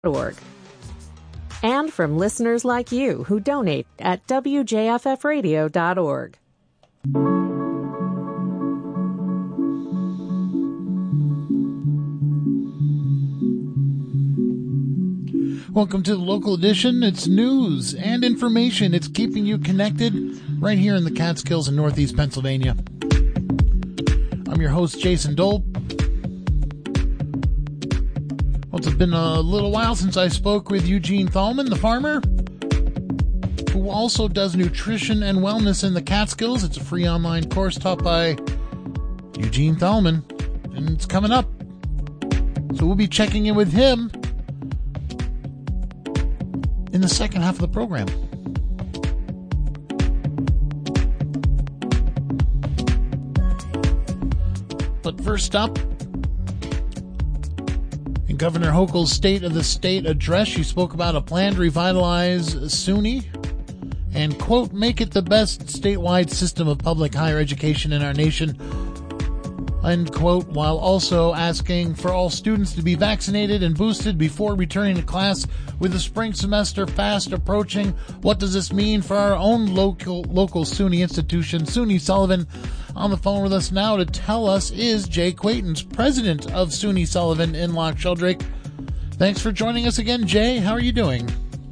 org. And from listeners like you who donate at wjffradio.org. Welcome to the local edition. It's news and information. It's keeping you connected right here in the Catskills in Northeast Pennsylvania. I'm your host, Jason Dolp. Well, it's been a little while since I spoke with Eugene Thalman, the farmer, who also does nutrition and wellness in the Catskills. It's a free online course taught by Eugene Thalman, and it's coming up. So we'll be checking in with him in the second half of the program. But first up, in Governor Hochul's State of the State address, she spoke about a plan to revitalize SUNY and, quote, make it the best statewide system of public higher education in our nation, end quote, while also asking for all students to be vaccinated and boosted before returning to class with the spring semester fast approaching. What does this mean for our own local SUNY institution? SUNY Sullivan on the phone with us now to tell us is Jay Quaintance, president of SUNY Sullivan in Loch Sheldrake. Thanks for joining us again, Jay. How are you doing?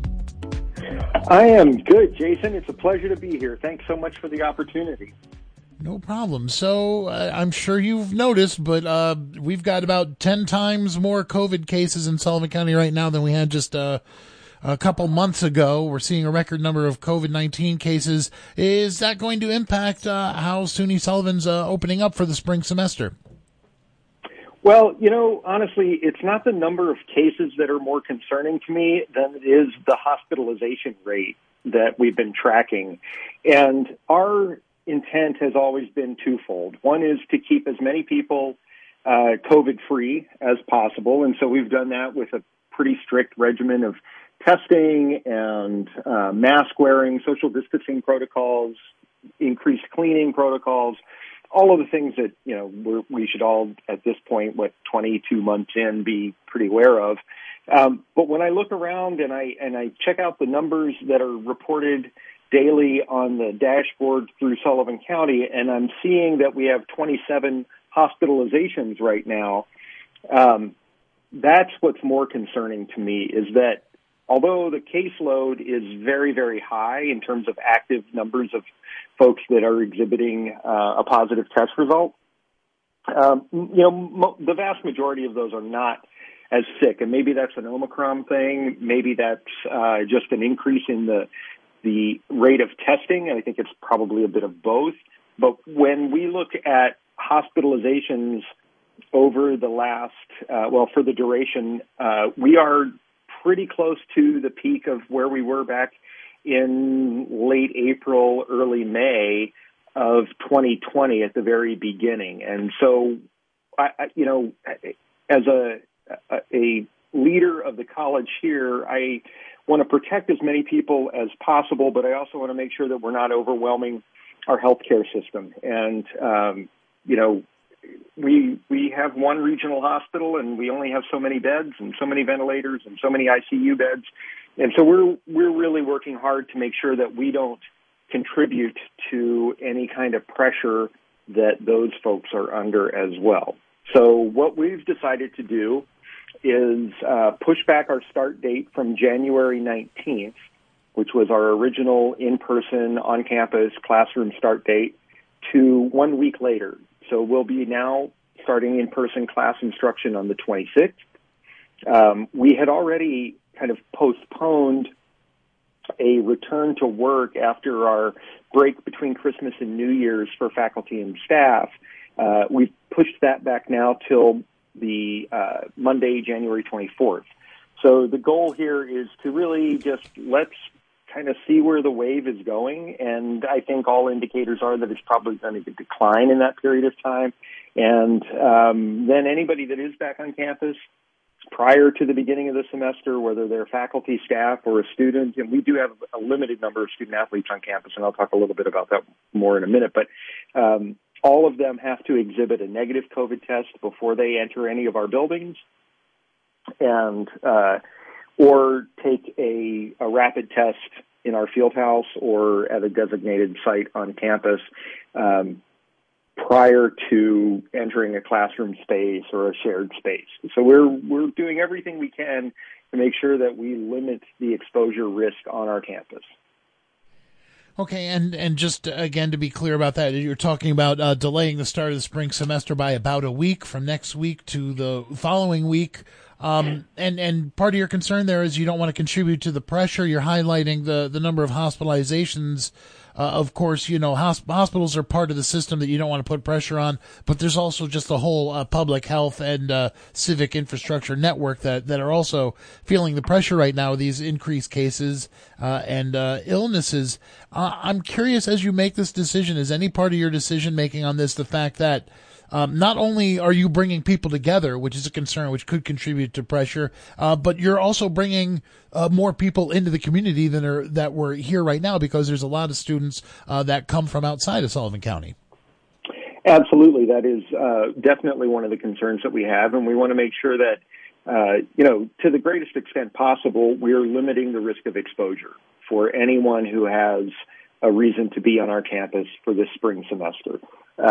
I am good, Jason. It's a pleasure to be here. Thanks so much for the opportunity. No problem. So I'm sure you've noticed, but we've got about 10 times more COVID cases in Sullivan County right now than we had just a couple months ago. We're seeing a record number of COVID-19 cases. Is that going to impact how SUNY Sullivan's opening up for the spring semester? Well, honestly, it's not the number of cases that are more concerning to me than it is the hospitalization rate that we've been tracking. And our intent has always been twofold. One is to keep as many people COVID-free as possible, and so we've done that with a pretty strict regimen of testing and mask wearing, social distancing protocols, increased cleaning protocols, all of the things that we should all at this point, 22 months in, be pretty aware of. But when I look around and I check out the numbers that are reported daily on the dashboard through Sullivan County, and I'm seeing that we have 27 hospitalizations right now. That's what's more concerning to me, is that although the caseload is very, very high in terms of active numbers of folks that are exhibiting a positive test result, the vast majority of those are not as sick. And maybe that's an Omicron thing. Maybe that's just an increase in the rate of testing. I think it's probably a bit of both. But when we look at hospitalizations over the last, for the duration, we are pretty close to the peak of where we were back in late April, early May of 2020 at the very beginning. And so, as a leader of the college here, I want to protect as many people as possible, but I also want to make sure that we're not overwhelming our healthcare system. And, we have one regional hospital, and we only have so many beds and so many ventilators and so many ICU beds. And so we're really working hard to make sure that we don't contribute to any kind of pressure that those folks are under as well. So what we've decided to do is push back our start date from January 19th, which was our original in-person, on-campus classroom start date, to 1 week later. So we'll be now starting in-person class instruction on the 26th. We had already kind of postponed a return to work after our break between Christmas and New Year's for faculty and staff. We've pushed that back now till the Monday, January 24th. So the goal here is to really just let's kind of see where the wave is going, and I think all indicators are that it's probably going to decline in that period of time. And then anybody that is back on campus prior to the beginning of the semester, whether they're faculty, staff, or a student, and we do have a limited number of student athletes on campus, and I'll talk a little bit about that more in a minute, but all of them have to exhibit a negative COVID test before they enter any of our buildings. And or take a rapid test in our field house or at a designated site on campus prior to entering a classroom space or a shared space. So we're doing everything we can to make sure that we limit the exposure risk on our campus. Okay, and just again to be clear about that, you're talking about delaying the start of the spring semester by about a week from next week to the following week. And part of your concern there is you don't want to contribute to the pressure. You're highlighting the number of hospitalizations. Of course, hospitals are part of the system that you don't want to put pressure on, but there's also just the whole public health and civic infrastructure network that are also feeling the pressure right now, these increased cases and illnesses. I'm curious, as you make this decision, is any part of your decision making on this the fact that not only are you bringing people together, which is a concern, which could contribute to pressure, but you're also bringing more people into the community that were here right now, because there's a lot of students that come from outside of Sullivan County. Absolutely. That is definitely one of the concerns that we have, and we want to make sure that, to the greatest extent possible, we're limiting the risk of exposure for anyone who has a reason to be on our campus for this spring semester.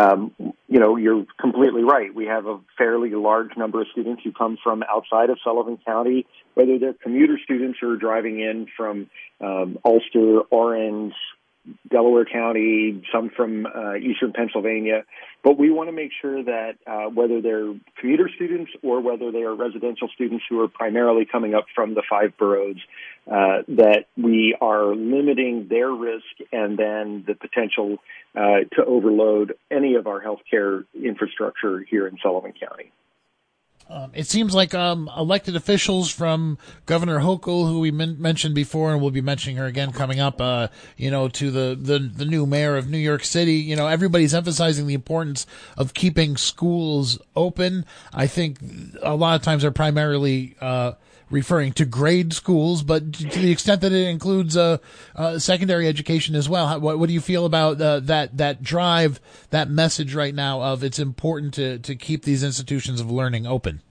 You're completely right. We have a fairly large number of students who come from outside of Sullivan County, whether they're commuter students who are driving in from Ulster, Orange, Delaware County, some from eastern Pennsylvania. But we want to make sure that whether they're commuter students or whether they are residential students who are primarily coming up from the 5 boroughs, that we are limiting their risk and then the potential to overload any of our healthcare infrastructure here in Sullivan County. It seems like elected officials from Governor Hochul, who we mentioned before, and we'll be mentioning her again coming up, to the new mayor of New York City, everybody's emphasizing the importance of keeping schools open. I think a lot of times they're primarily referring to grade schools, but to the extent that it includes secondary education as well. What do you feel about that drive, that message right now of it's important to keep these institutions of learning open?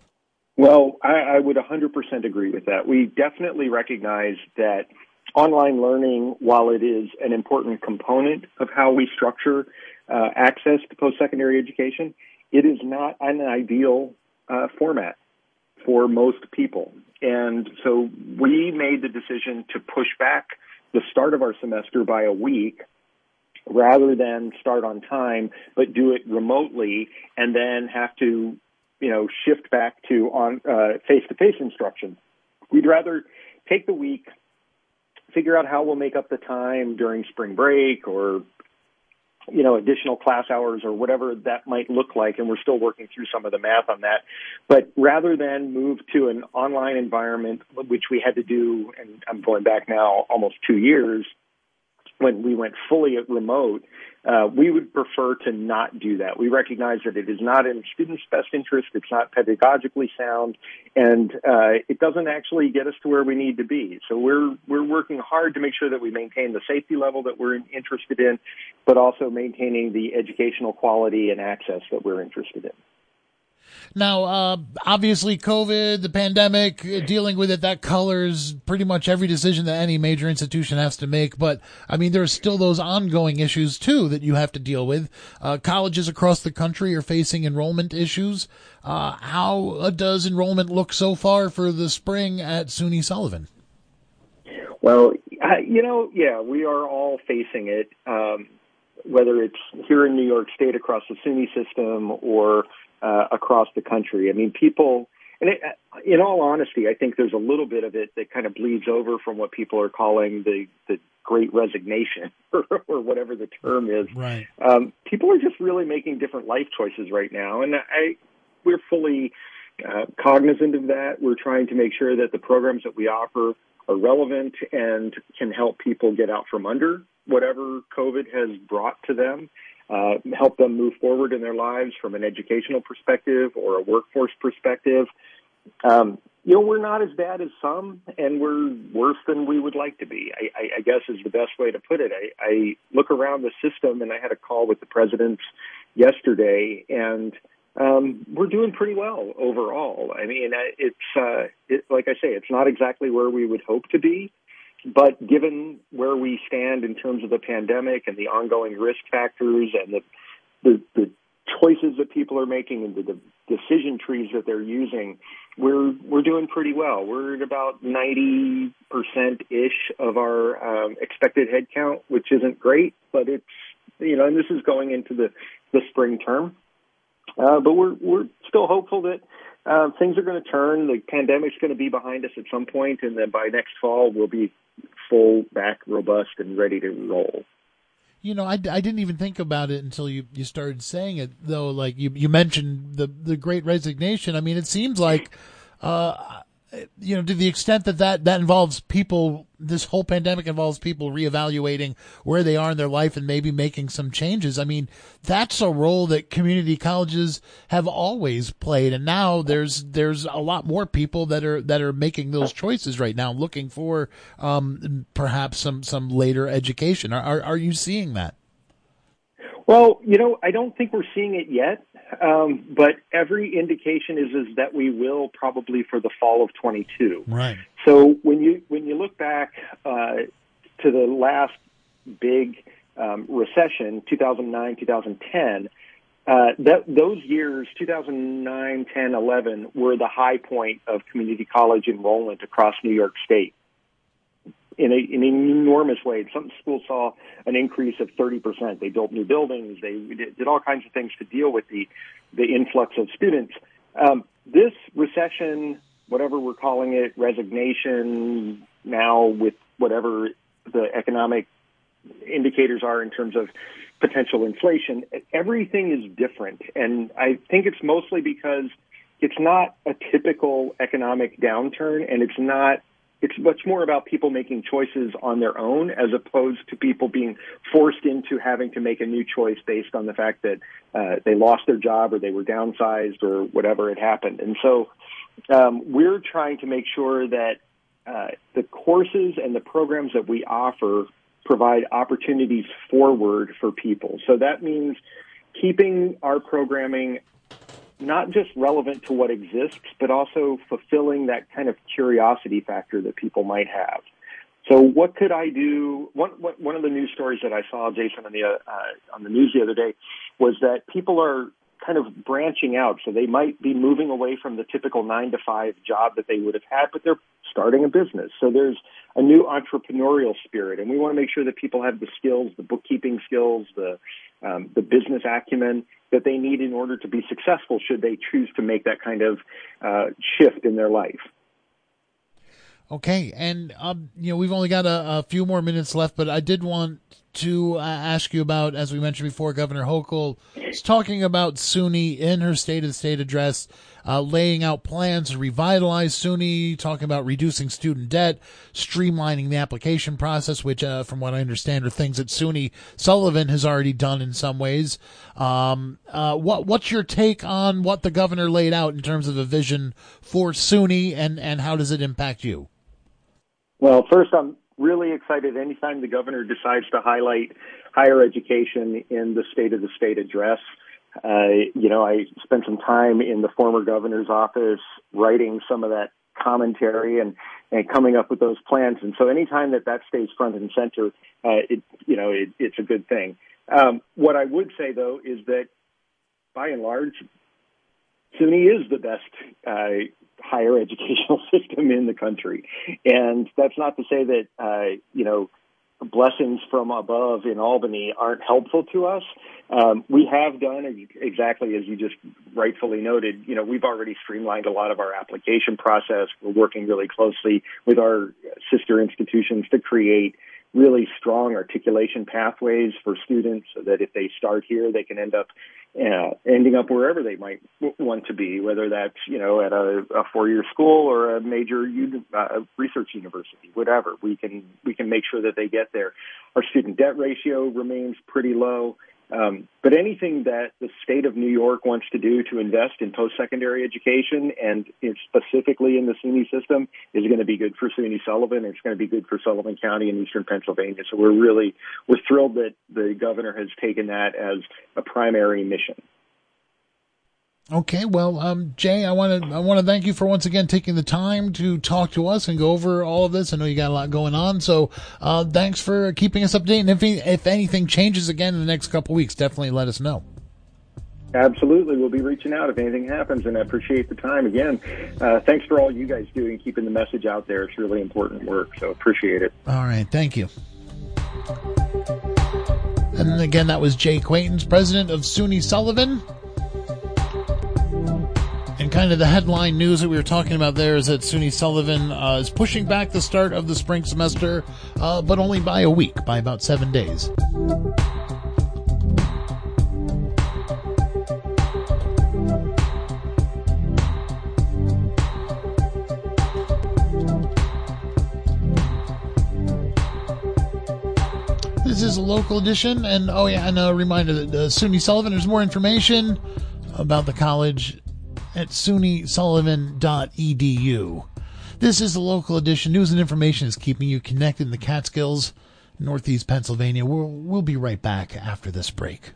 Well, I would 100% agree with that. We definitely recognize that online learning, while it is an important component of how we structure access to post-secondary education, it is not an ideal format for most people. And so we made the decision to push back the start of our semester by a week rather than start on time, but do it remotely and then have to, shift back to on face-to-face instruction. We'd rather take the week, figure out how we'll make up the time during spring break or additional class hours or whatever that might look like, and we're still working through some of the math on that. But rather than move to an online environment, which we had to do, and I'm going back now almost 2 years, when we went fully remote, we would prefer to not do that. We recognize that it is not in students' best interest, it's not pedagogically sound, and it doesn't actually get us to where we need to be. So we're working hard to make sure that we maintain the safety level that we're interested in, but also maintaining the educational quality and access that we're interested in. Now, obviously, COVID, the pandemic, dealing with it, that colors pretty much every decision that any major institution has to make. But, there's still those ongoing issues, too, that you have to deal with. Colleges across the country are facing enrollment issues. How does enrollment look so far for the spring at SUNY Sullivan? Well, we are all facing it, whether it's here in New York State across the SUNY system or across the country. People, and in all honesty, I think there's a little bit of it that kind of bleeds over from what people are calling the Great Resignation or whatever the term is. Right. People are just really making different life choices right now, and we're fully cognizant of that. We're trying to make sure that the programs that we offer are relevant and can help people get out from under whatever COVID has brought to them. Help them move forward in their lives from an educational perspective or a workforce perspective. We're not as bad as some, and we're worse than we would like to be, I guess is the best way to put it. I look around the system, and I had a call with the presidents yesterday, and we're doing pretty well overall. I mean, like I say, it's not exactly where we would hope to be, but given where we stand in terms of the pandemic and the ongoing risk factors and the choices that people are making and the decision trees that they're using, we're doing pretty well. We're at about 90% ish of our expected headcount, which isn't great, but it's, and this is going into the spring term. But we're still hopeful that things are going to turn. The pandemic's going to be behind us at some point, and then by next fall we'll be full back, robust, and ready to roll. I didn't even think about it until you started saying it, though. Like you mentioned the Great Resignation. I mean, it seems like, to the extent that involves people, this whole pandemic involves people reevaluating where they are in their life and maybe making some changes. I mean, that's a role that community colleges have always played. And now there's a lot more people that are making those choices right now, looking for, perhaps some later education. Are you seeing that? Well, I don't think we're seeing it yet, but every indication is that we will probably for the fall of 22. Right. So when you look back to the last big recession, 2009, 2010, those years, 2009, 10, 11, were the high point of community college enrollment across New York State. In an enormous way. Some schools saw an increase of 30%. They built new buildings. They did all kinds of things to deal with the influx of students. This recession, whatever we're calling it, resignation, now with whatever the economic indicators are in terms of potential inflation, everything is different. And I think it's mostly because it's not a typical economic downturn, and it's much more about people making choices on their own as opposed to people being forced into having to make a new choice based on the fact that they lost their job or they were downsized or whatever had happened. And so we're trying to make sure that the courses and the programs that we offer provide opportunities forward for people. So that means keeping our programming not just relevant to what exists, but also fulfilling that kind of curiosity factor that people might have. So what could I do? One of the news stories that I saw, Jason, on the news the other day was that people are kind of branching out. So they might be moving away from the typical 9-to-5 job that they would have had, but they're starting a business. So there's a new entrepreneurial spirit, and we want to make sure that people have the skills, the bookkeeping skills, the business acumen that they need in order to be successful should they choose to make that kind of shift in their life. Okay, and we've only got a few more minutes left, but I did want to ask you about, as we mentioned before, Governor Hochul is talking about SUNY in her State of the State address, laying out plans to revitalize SUNY, talking about reducing student debt, streamlining the application process, which, from what I understand, are things that SUNY Sullivan has already done in some ways. What's your take on what the governor laid out in terms of a vision for SUNY, and how does it impact you? Well, first, I'm really excited anytime the governor decides to highlight higher education in the State of the State address. I spent some time in the former governor's office writing some of that commentary and coming up with those plans. And so anytime that stays front and center, it's a good thing. What I would say, though, is that by and large, SUNY is the best higher educational system in the country. And that's not to say that, blessings from above in Albany aren't helpful to us. We have done exactly as you just rightfully noted. We've already streamlined a lot of our application process. We're working really closely with our sister institutions to create really strong articulation pathways for students so that if they start here, they can ending up wherever they might want to be, whether that's, at a four-year school or a major research university, whatever. We can make sure that they get there. Our student debt ratio remains pretty low. But anything that the state of New York wants to do to invest in post-secondary education, and specifically in the SUNY system, is going to be good for SUNY Sullivan. It's going to be good for Sullivan County and Eastern Pennsylvania. So we're thrilled that the governor has taken that as a primary mission. Okay, well, Jay, I want to thank you for once again taking the time to talk to us and go over all of this. I know you got a lot going on, so thanks for keeping us updated. And if anything changes again in the next couple of weeks, definitely let us know. Absolutely. We'll be reaching out if anything happens, and I appreciate the time. Again, thanks for all you guys do and keeping the message out there. It's really important work, so appreciate it. All right. Thank you. And again, that was Jay Quaintance, president of SUNY Sullivan. And kind of the headline news that we were talking about there is that SUNY Sullivan is pushing back the start of the spring semester, but only by a week, by about 7 days. This is a local edition, and a reminder that SUNY Sullivan, there's more information about the college at sunysullivan.edu. This is the local edition. News and information is keeping you connected in the Catskills, Northeast Pennsylvania. We'll be right back after this break.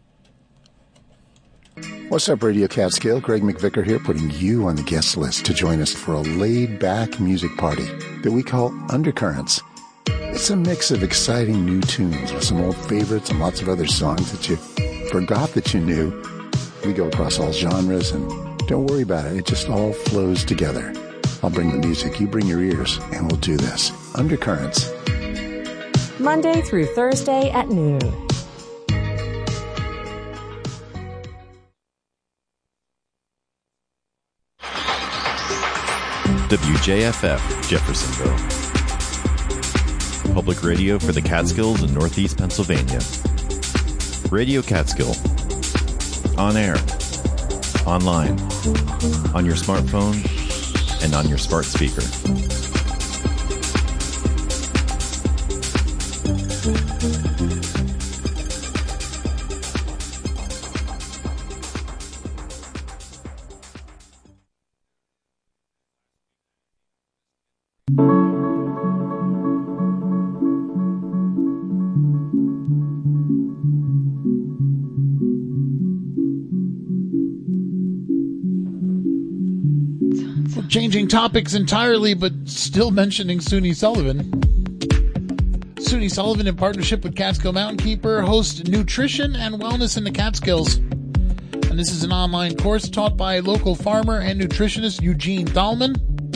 What's up, Radio Catskill? Greg McVicker here, putting you on the guest list to join us for a laid-back music party that we call Undercurrents. It's a mix of exciting new tunes with some old favorites and lots of other songs that you forgot that you knew. We go across all genres, and don't worry about it. It just all flows together. I'll bring the music, you bring your ears, and we'll do this. Undercurrents. Monday through Thursday at noon. WJFF, Jeffersonville. Public radio for the Catskills in Northeast Pennsylvania. Radio Catskill. On air. Online. On your smartphone. And on your smart speaker. Changing topics entirely, but still mentioning SUNY Sullivan. SUNY Sullivan, in partnership with Catskill Mountain Keeper, hosts Nutrition and Wellness in the Catskills. And this is an online course taught by local farmer and nutritionist Eugene Thalman.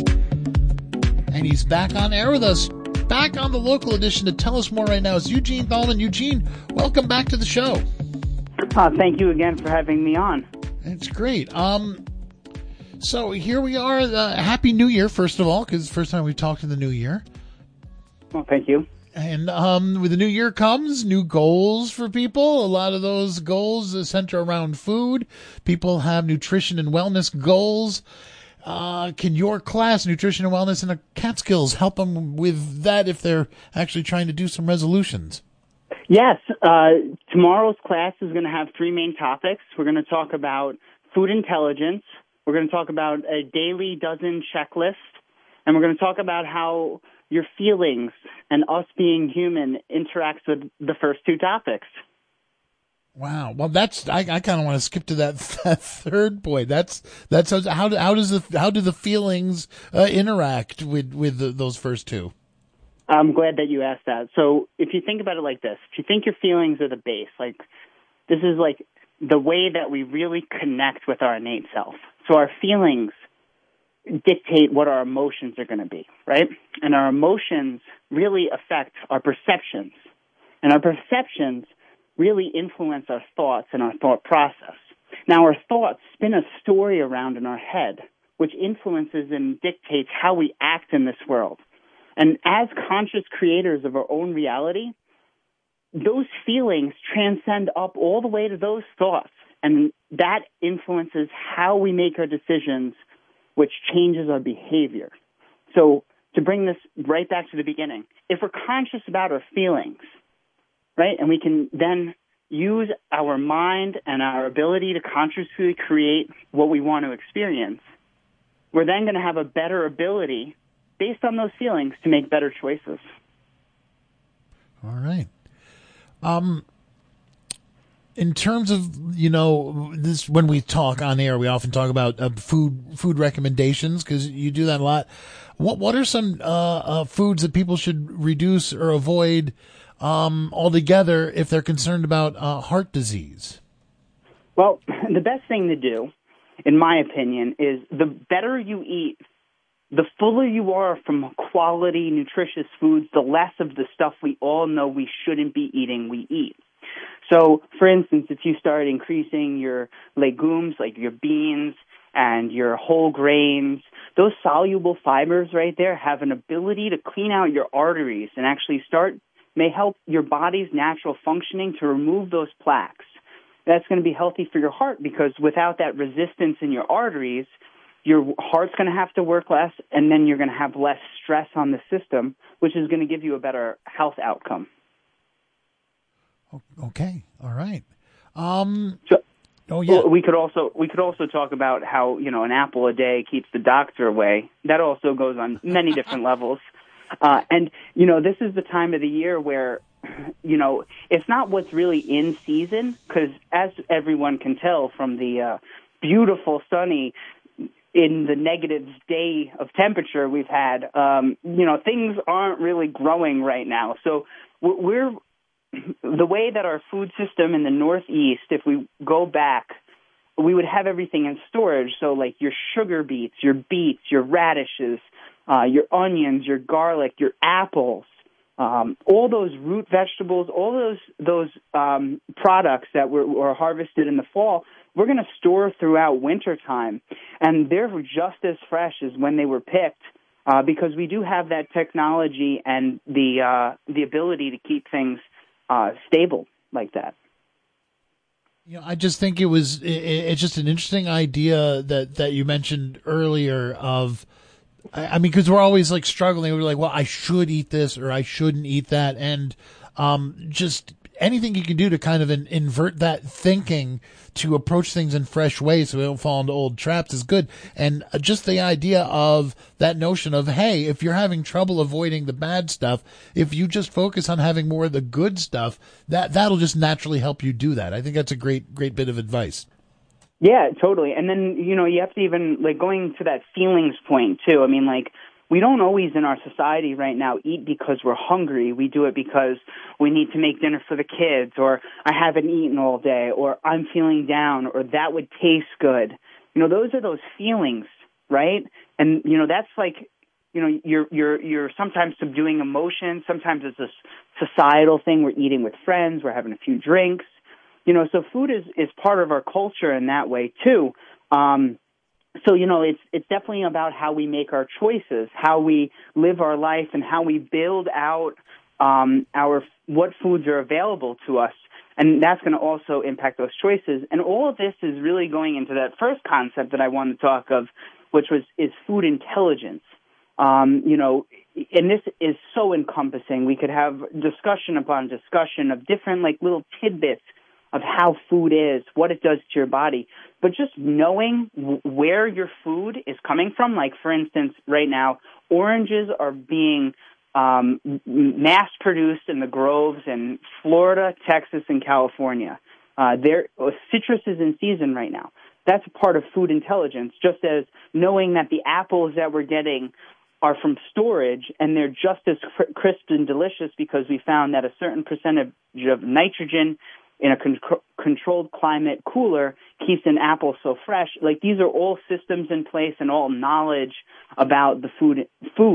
And he's back on air with us, back on the local edition to tell us more right now. It's Eugene Thalman. Eugene, welcome back to the show. Thank you again for having me on. It's great. So here we are. Happy New Year, first of all, because it's the first time we've talked in the new year. Well, thank you. And with the new year comes new goals for people. A lot of those goals center around food. People have nutrition and wellness goals. Can your class, Nutrition and Wellness in the Catskills, help them with that if they're actually trying to do some resolutions? Yes. Tomorrow's class is going to have three main topics. We're going to talk about food intelligence. We're going to talk about a daily dozen checklist, and we're going to talk about how your feelings and us being human interacts with the first two topics. Wow. Well, I kind of want to skip to that third point. That's how do the feelings interact with those first two? I'm glad that you asked that. So if you think about it like this, if you think your feelings are the base, like this is like the way that we really connect with our innate self. So our feelings dictate what our emotions are going to be, right? And our emotions really affect our perceptions. And our perceptions really influence our thoughts and our thought process. Now, our thoughts spin a story around in our head, which influences and dictates how we act in this world. And as conscious creators of our own reality, those feelings transcend up all the way to those thoughts. And that influences how we make our decisions, which changes our behavior. So to bring this right back to the beginning, if we're conscious about our feelings, right, and we can then use our mind and our ability to consciously create what we want to experience, we're then going to have a better ability, based on those feelings, to make better choices. All right. In terms of, this, when we talk on air, we often talk about food recommendations because you do that a lot. What are some foods that people should reduce or avoid altogether if they're concerned about heart disease? Well, the best thing to do, in my opinion, is the better you eat, the fuller you are from quality, nutritious foods, the less of the stuff we all know we shouldn't be eating, we eat. So, for instance, if you start increasing your legumes, like your beans and your whole grains, those soluble fibers right there have an ability to clean out your arteries and actually may help your body's natural functioning to remove those plaques. That's going to be healthy for your heart because without that resistance in your arteries, your heart's going to have to work less, and then you're going to have less stress on the system, which is going to give you a better health outcome. Okay. All right. We could also talk about how, an apple a day keeps the doctor away. That also goes on many different levels. And this is the time of the year where, it's not what's really in season, because as everyone can tell from the beautiful sunny in the negatives day of temperature we've had, things aren't really growing right now. So the way that our food system in the Northeast, if we go back, we would have everything in storage. So like your sugar beets, your radishes, your onions, your garlic, your apples, all those root vegetables, all those products that were harvested in the fall, we're going to store throughout wintertime. And they're just as fresh as when they were picked because we do have that technology and the ability to keep things stable like that. I just think it's just an interesting idea that you mentioned earlier of, because we're always like struggling. We're like, well, I should eat this or I shouldn't eat that. And just anything you can do to kind of invert that thinking to approach things in fresh ways so we don't fall into old traps is good. And just the idea of that notion of, hey, if you're having trouble avoiding the bad stuff, if you just focus on having more of the good stuff, that'll just naturally help you do that. I think that's a great bit of advice. Yeah, totally. And then, you have to even, going to that feelings point, too. We don't always in our society right now eat because we're hungry. We do it because we need to make dinner for the kids, or I haven't eaten all day, or I'm feeling down, or that would taste good. Those are those feelings, right? And, that's you're sometimes subduing emotions. Sometimes it's a societal thing. We're eating with friends. We're having a few drinks. So food is part of our culture in that way, too. So, it's definitely about how we make our choices, how we live our life, and how we build out what foods are available to us. And that's going to also impact those choices. And all of this is really going into that first concept that I wanted to talk of, which is food intelligence. And this is so encompassing. We could have discussion upon discussion of different little tidbits of how food is, what it does to your body. But just knowing where your food is coming from, like, for instance, right now, oranges are being mass-produced in the groves in Florida, Texas, and California. Citrus is in season right now. That's a part of food intelligence, just as knowing that the apples that we're getting are from storage and they're just as crisp and delicious because we found that a certain percentage of nitrogen in a controlled climate cooler keeps an apple so fresh. These are all systems in place and all knowledge about the food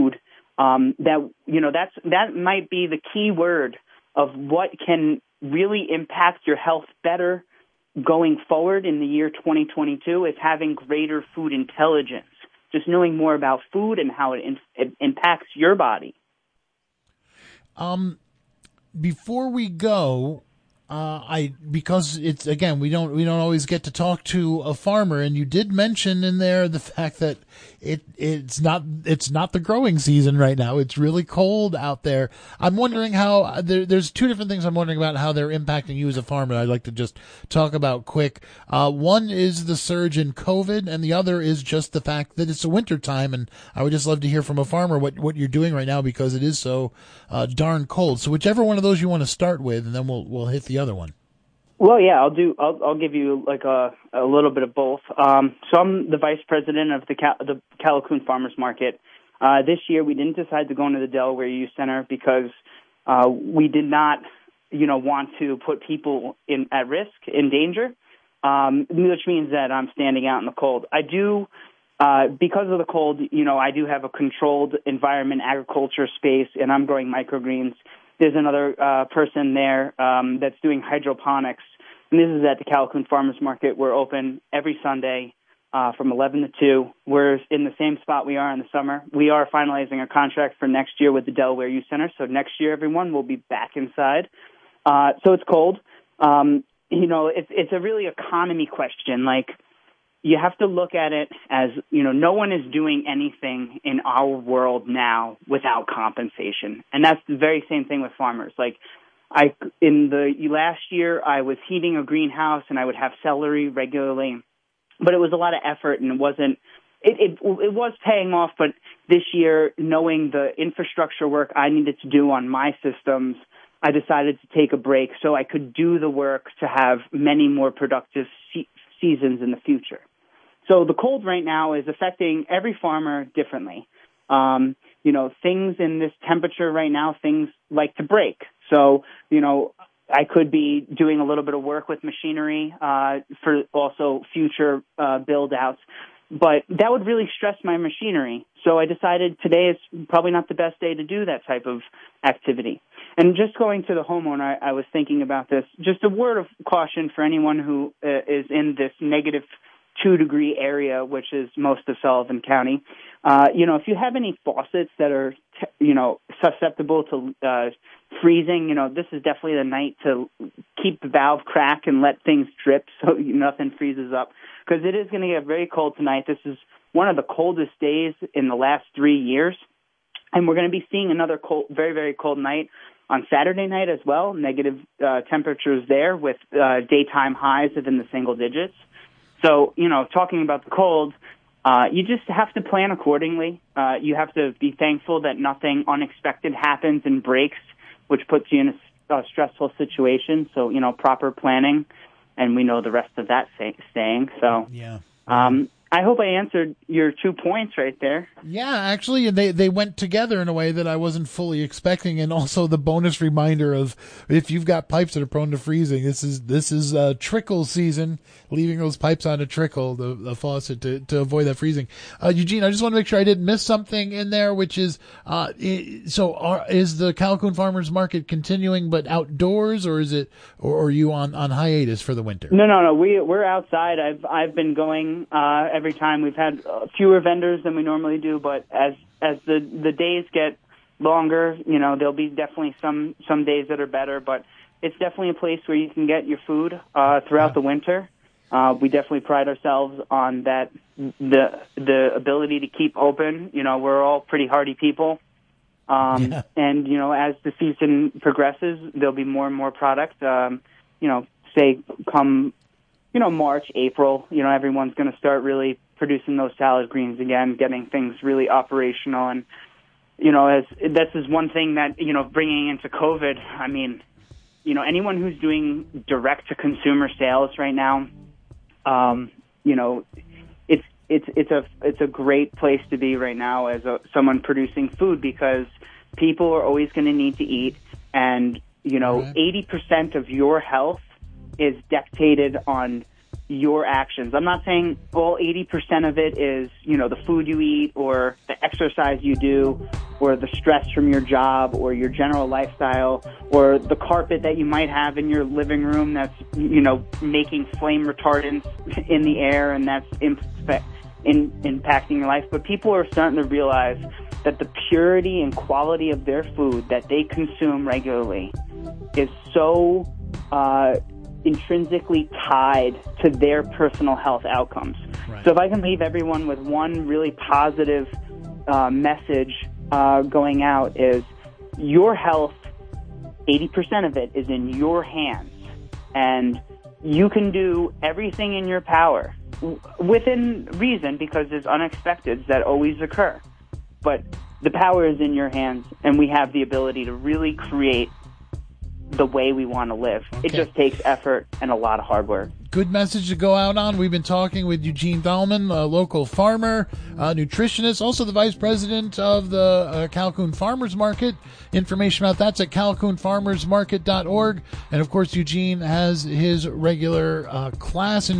that might be the key word of what can really impact your health better going forward in the year 2022 is having greater food intelligence, just knowing more about food and how it impacts your body. Before we go, because it's, again, we don't always get to talk to a farmer, and you did mention in there the fact that it's not the growing season right now. It's really cold out there. I'm wondering how there's two different things I'm wondering about how they're impacting you as a farmer. I'd like to just talk about quick. One is the surge in COVID, and the other is just the fact that it's a winter time, and I would just love to hear from a farmer what you're doing right now because it is so darn cold. So whichever one of those you want to start with, and then we'll hit the other one. Well, yeah, I'll give you like a little bit of both. So I'm the vice president of the Callicoon Farmers Market. This year we didn't decide to go into the Delaware Youth Center because we did not, want to put people at risk, in danger, which means that I'm standing out in the cold. I do, because of the cold, I do have a controlled environment agriculture space, and I'm growing microgreens. There's another person there that's doing hydroponics, and this is at the Callicoon Farmers Market. We're open every Sunday from 11 to 2. We're in the same spot we are in the summer. We are finalizing a contract for next year with the Delaware Youth Center, so next year, everyone, will be back inside. So it's cold. It's a really economy question. Like, you have to look at it as, no one is doing anything in our world now without compensation. And that's the very same thing with farmers. Like, in the last year, I was heating a greenhouse and I would have celery regularly, but it was a lot of effort and it was paying off. But this year, knowing the infrastructure work I needed to do on my systems, I decided to take a break so I could do the work to have many more productive seasons in the future. So the cold right now is affecting every farmer differently. Things in this temperature right now, things like to break. So, I could be doing a little bit of work with machinery for also future build-outs, but that would really stress my machinery. So I decided today is probably not the best day to do that type of activity. And just going to the homeowner, I was thinking about this. Just a word of caution for anyone who is in this negative 2-degree area, which is most of Sullivan County. If you have any faucets that are, susceptible to freezing, this is definitely the night to keep the valve crack and let things drip so nothing freezes up. Because it is going to get very cold tonight. This is one of the coldest days in the last 3 years. And we're going to be seeing another cold, very, very cold night on Saturday night as well. Negative temperatures there with daytime highs within the single digits. So, talking about the cold, you just have to plan accordingly. You have to be thankful that nothing unexpected happens and breaks, which puts you in a stressful situation. So, proper planning, and we know the rest of that saying. So, yeah. I hope I answered your 2 points right there. Yeah, actually, they went together in a way that I wasn't fully expecting, and also the bonus reminder of if you've got pipes that are prone to freezing, this is trickle season, leaving those pipes on a trickle, the faucet, to avoid that freezing. Eugene, I just want to make sure I didn't miss something in there, which is is the Callicoon Farmers Market continuing but outdoors, or is it, or are you on hiatus for the winter? No. We're outside. I've been going every time. We've had fewer vendors than we normally do, but as the days get longer, there'll be definitely some days that are better, but it's definitely a place where you can get your food throughout the winter. We definitely pride ourselves on that, the ability to keep open. We're all pretty hardy people. And, as the season progresses, there'll be more and more product, say come March, April, everyone's going to start really producing those salad greens again, getting things really operational. And, as this is one thing that, bringing into COVID, I mean, anyone who's doing direct-to-consumer sales right now, it's a great place to be right now as someone producing food, because people are always going to need to eat. And, 80% of your health is dictated on your actions. I'm not saying all 80% of it is, the food you eat or the exercise you do or the stress from your job or your general lifestyle or the carpet that you might have in your living room that's, making flame retardants in the air, and that's impacting your life. But people are starting to realize that the purity and quality of their food that they consume regularly is so intrinsically tied to their personal health outcomes. Right. So if I can leave everyone with one really positive message going out, is your health, 80% of it is in your hands, and you can do everything in your power within reason, because there's unexpecteds that always occur. But the power is in your hands, and we have the ability to really create the way we want to live. Okay. It just takes effort and a lot of hard work. Good message to go out on. We've been talking with Eugene Dahlman, a local farmer, nutritionist, also the vice president of the Calhoun Farmers Market. Information about that's at calhounfarmersmarket.org. And, of course, Eugene has his regular class in